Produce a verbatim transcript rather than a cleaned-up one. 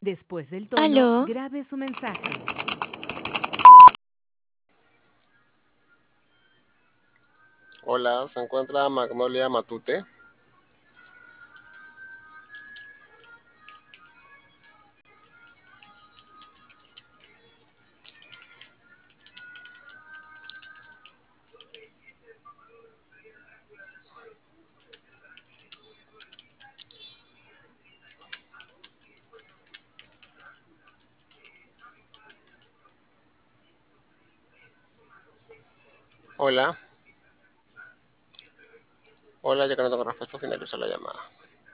Después del tono, Aló, grabe su mensaje. Hola, ¿se encuentra Magnolia Matute? Hola. Hola, ya que no tengo respuesta, finalizo la llamada.